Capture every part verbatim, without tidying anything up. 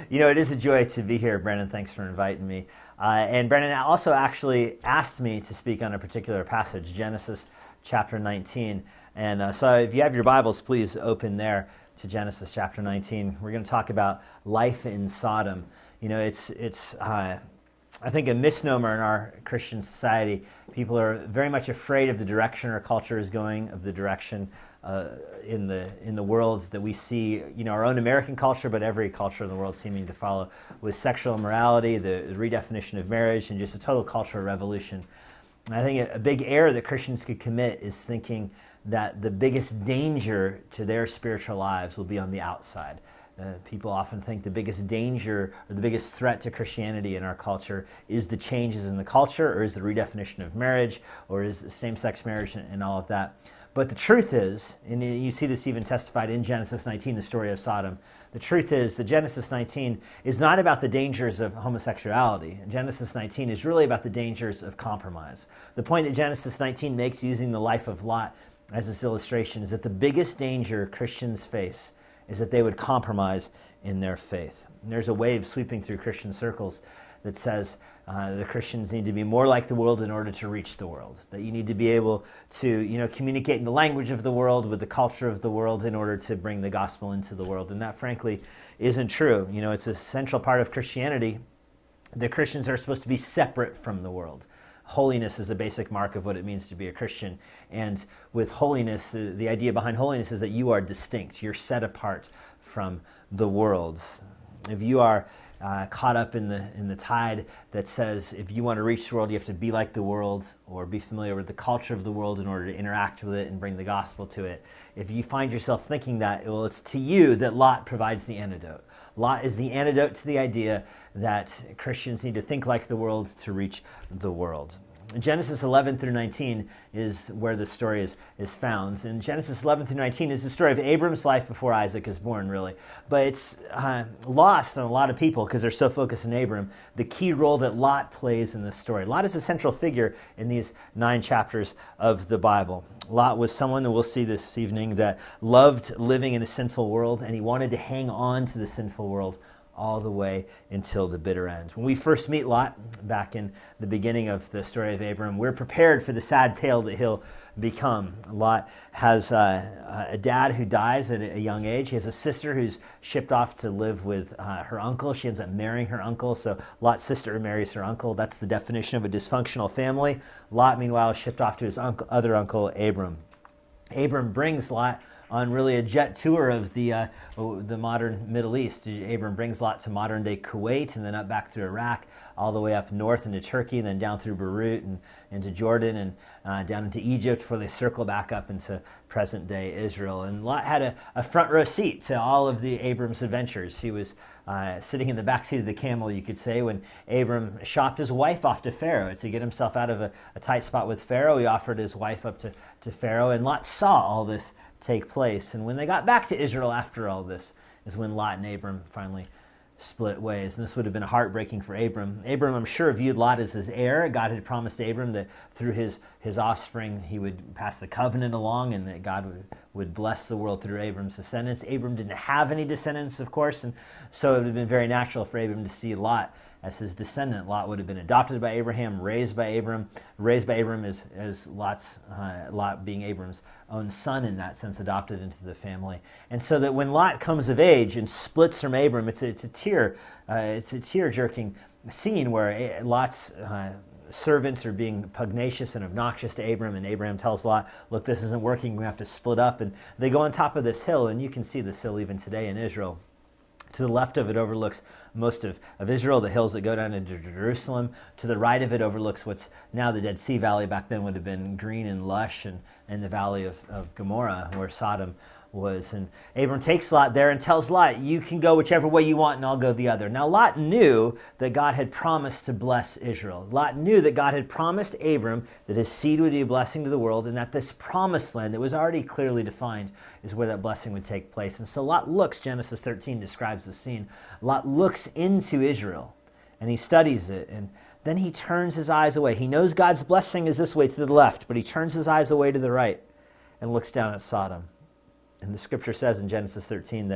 You know, it is a joy to be here, Brennan. Thanks for inviting me. Uh, and Brennan also actually asked me to speak on a particular passage, Genesis chapter nineteen. And uh, so if you have your Bibles, please open there to Genesis chapter nineteen. We're going to talk about life in Sodom. You know, it's, it's uh, I think, a misnomer in our Christian society. People are very much afraid of the direction our culture is going, of the direction uh, in the in the world that we see, you know, our own American culture, but every culture in the world seeming to follow, with sexual immorality, the, the redefinition of marriage, and just a total cultural revolution. And I think a, a big error that Christians could commit is thinking that the biggest danger to their spiritual lives will be on the outside. Uh, people often think the biggest danger or the biggest threat to Christianity in our culture is the changes in the culture, or is the redefinition of marriage, or is same-sex marriage and, and all of that. But the truth is, and you see this even testified in Genesis nineteen, the story of Sodom, the truth is that Genesis nineteen is not about the dangers of homosexuality. Genesis nineteen is really about the dangers of compromise. The point that Genesis nineteen makes using the life of Lot as this illustration is that the biggest danger Christians face is that they would compromise in their faith. And there's a wave sweeping through Christian circles that says uh, the Christians need to be more like the world in order to reach the world. That you need to be able to, you know, communicate in the language of the world, with the culture of the world, in order to bring the gospel into the world. And that, frankly, isn't true. You know, it's a central part of Christianity that Christians are supposed to be separate from the world. Holiness is a basic mark of what it means to be a Christian. And with holiness, uh, the idea behind holiness is that you are distinct. You're set apart from the world. If you are uh, caught up in the in the tide that says if you want to reach the world, you have to be like the world or be familiar with the culture of the world in order to interact with it and bring the gospel to it. If you find yourself thinking that, well, it's to you that Lot provides the antidote. Lot is the antidote to the idea that Christians need to think like the world to reach the world. Genesis eleven through nineteen is where the story is, is found. And Genesis eleven through nineteen is the story of Abram's life before Isaac is born, really. But it's uh, lost on a lot of people because they're so focused on Abram, the key role that Lot plays in this story. Lot is a central figure in these nine chapters of the Bible. Lot was someone that we'll see this evening that loved living in a sinful world, and he wanted to hang on to the sinful world all the way until the bitter end. When we first meet Lot, back in the beginning of the story of Abram, we're prepared for the sad tale that he'll become. Lot has uh, a dad who dies at a young age. He has a sister who's shipped off to live with uh, her uncle. She ends up marrying her uncle, so Lot's sister marries her uncle. That's the definition of a dysfunctional family. Lot, meanwhile, is shipped off to his uncle, other uncle, Abram. Abram brings Lot on really a jet tour of the uh, the modern Middle East. Abram brings Lot to modern-day Kuwait, and then up back through Iraq, all the way up north into Turkey, and then down through Beirut and into Jordan, and uh, down into Egypt, before they circle back up into present-day Israel. And Lot had a, a front row seat to all of the Abram's adventures. He was uh, sitting in the back seat of the camel, you could say, when Abram shopped his wife off to Pharaoh. To get himself out of a, a tight spot with Pharaoh, he offered his wife up to, to Pharaoh, and Lot saw all this take place. And when they got back to Israel after all this is when Lot and Abram finally split ways. And this would have been heartbreaking for Abram. Abram, I'm sure, viewed Lot as his heir. God had promised Abram that through his, his offspring he would pass the covenant along, and that God would, would bless the world through Abram's descendants. Abram didn't have any descendants, of course, and so it would have been very natural for Abram to see Lot as his descendant. Lot would have been adopted by Abraham, raised by Abram, raised by Abram as, as Lot's, uh, Lot being Abram's own son in that sense, adopted into the family. And so that when Lot comes of age and splits from Abram, it's a, it's a tear, uh, it's a tear-jerking scene where Lot's uh, servants are being pugnacious and obnoxious to Abram, and Abraham tells Lot, look, this isn't working, we have to split up. And they go on top of this hill, and you can see this hill even today in Israel. To the left of it overlooks most of, of Israel, the hills that go down into Jerusalem. To the right of it overlooks what's now the Dead Sea Valley. Back then would have been green and lush, and, and the valley of, of Gomorrah, where Sodom was. And Abram takes Lot there and tells Lot, you can go whichever way you want and I'll go the other. Now Lot knew that God had promised to bless Israel. Lot knew that God had promised Abram that his seed would be a blessing to the world, and that this promised land that was already clearly defined is where that blessing would take place. And so Lot looks, Genesis thirteen describes the scene, Lot looks into Israel and he studies it, and then he turns his eyes away. He knows God's blessing is this way to the left, but he turns his eyes away to the right and looks down at Sodom. And the scripture says in Genesis thirteen that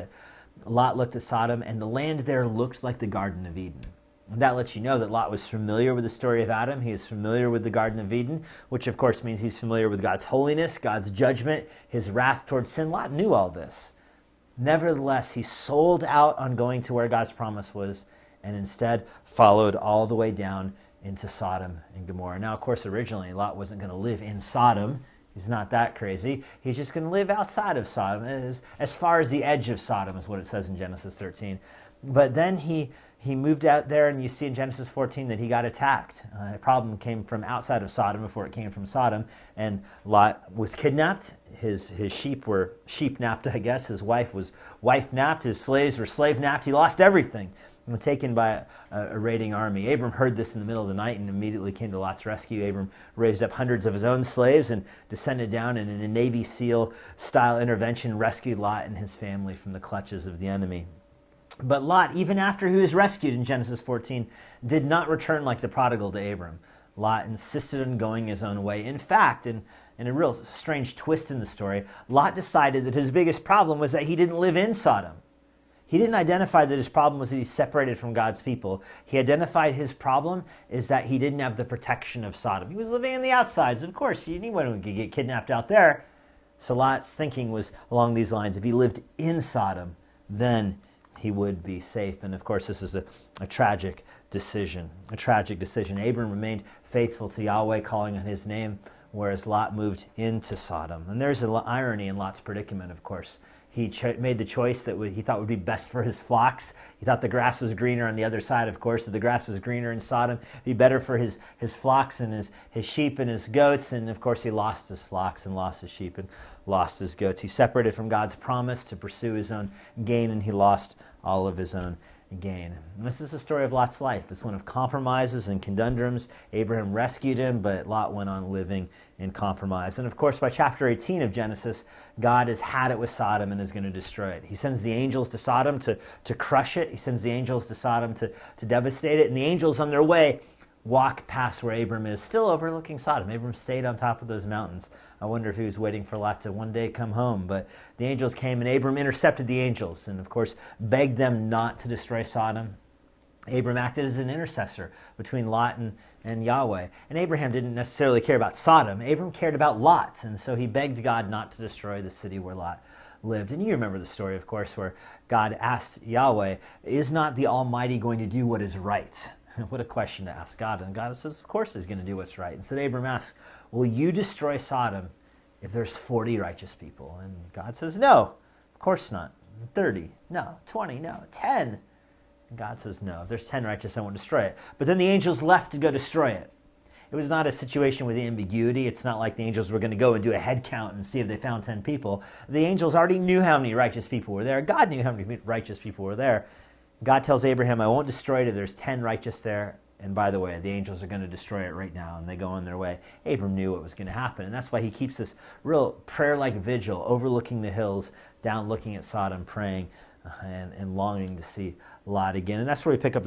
Lot looked at Sodom, and the land there looked like the Garden of Eden. And that lets you know that Lot was familiar with the story of Adam. He is familiar with the Garden of Eden, which of course means he's familiar with God's holiness, God's judgment, his wrath towards sin. Lot knew all this. Nevertheless, he sold out on going to where God's promise was and instead followed all the way down into Sodom and Gomorrah. Now, of course, originally Lot wasn't going to live in Sodom. He's not that crazy. He's just going to live outside of Sodom, as, as far as the edge of Sodom is what it says in Genesis thirteen. But then he, he moved out there, and you see in Genesis fourteen that he got attacked. Uh, the problem came from outside of Sodom before it came from Sodom, and Lot was kidnapped. His, his sheep were sheep-napped, I guess. His wife was wife-napped. His slaves were slave-napped. He lost everything. And taken by a, a raiding army. Abram heard this in the middle of the night and immediately came to Lot's rescue. Abram raised up hundreds of his own slaves and descended down, and in a Navy SEAL-style intervention, rescued Lot and his family from the clutches of the enemy. But Lot, even after he was rescued in Genesis fourteen, did not return like the prodigal to Abram. Lot insisted on going his own way. In fact, in, in a real strange twist in the story, Lot decided that his biggest problem was that he didn't live in Sodom. He didn't identify that his problem was that he's separated from God's people. He identified his problem is that he didn't have the protection of Sodom. He was living in the outsides. Of course, anyone could get kidnapped out there. So Lot's thinking was along these lines. If he lived in Sodom, then he would be safe. And of course, this is a, a tragic decision, a tragic decision. Abram remained faithful to Yahweh, calling on his name, whereas Lot moved into Sodom. And there's an irony in Lot's predicament, of course. He ch- made the choice that he thought would be best for his flocks. He thought the grass was greener on the other side, of course. If the grass was greener in Sodom, it'd be better for his, his flocks and his, his sheep and his goats. And of course, he lost his flocks and lost his sheep and lost his goats. He separated from God's promise to pursue his own gain, and he lost all of his own gain. And this is the story of Lot's life. It's one of compromises and conundrums. Abraham rescued him, but Lot went on living in compromise. And of course, by chapter eighteen of Genesis, God has had it with Sodom and is going to destroy it. He sends the angels to Sodom to, to crush it. He sends the angels to Sodom to, to devastate it. And the angels on their way walk past where Abram is, still overlooking Sodom. Abram stayed on top of those mountains. I wonder if he was waiting for Lot to one day come home. But the angels came, and Abram intercepted the angels and, of course, begged them not to destroy Sodom. Abram acted as an intercessor between Lot and, and Yahweh. And Abraham didn't necessarily care about Sodom. Abram cared about Lot, and so he begged God not to destroy the city where Lot lived. And you remember the story, of course, where God asked Yahweh, is not the Almighty going to do what is right? What a question to ask God. And God says, of course he's going to do what's right. And so Abram asks, will you destroy Sodom if there's forty righteous people? And God says, no, of course not. thirty, no. twenty, no. ten. And God says, no, if there's ten righteous, I won't destroy it. But then the angels left to go destroy it. It was not a situation with ambiguity. It's not like the angels were going to go and do a head count and see if they found ten people. The angels already knew how many righteous people were there. God knew how many righteous people were there. God tells Abraham, I won't destroy it if there's ten righteous there. And by the way, the angels are going to destroy it right now, and they go on their way. Abram knew what was going to happen, and that's why he keeps this real prayer-like vigil, overlooking the hills, down looking at Sodom, praying uh, and, and longing to see Lot again. And that's where we pick up